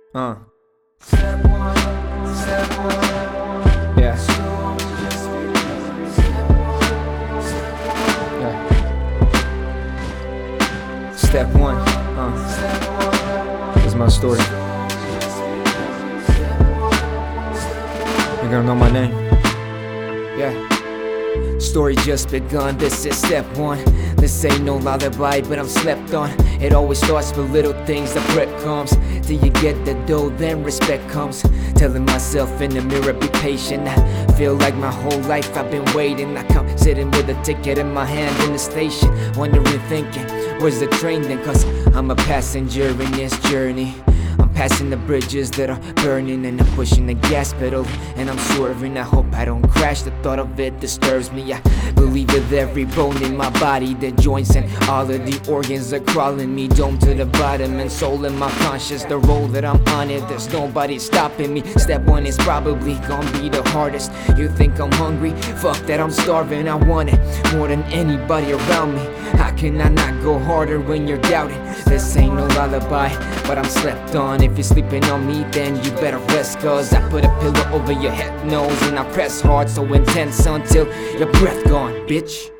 Uh. Yeah. Yeah. Step one. This is my story. You're gonna know my name. Yeah. Story just begun, this is step one. This ain't no lullaby, but I'm slept on. It always starts with little things, the prep comes. Till you get the dough, then respect comes. Telling myself in the mirror, be patient. I feel like my whole life I've been waiting. I come sitting with a ticket in my hand in the station, wondering, thinking, where's the train then? Cause I'm a passenger in this journey. I'm passing the bridges that are burning, and I'm pushing the gas pedal, and I'm swerving. I hope I don't crash, the thought of it disturbs me. I believe with every bone in my body, the joints and all of the organs are crawling me dome to the bottom, and soul in my conscience, the road that I'm on it, there's nobody stopping me. Step one is probably gonna be the hardest. You think I'm hungry? Fuck that, I'm starving. I want it more than anybody around me. How can I not go harder when you're doubting? This ain't no lullaby, but I'm slept on. If you're sleeping on me, then you better rest, cause I put a pillow over your head, nose, and I press hard so intense until your breath gone, bitch.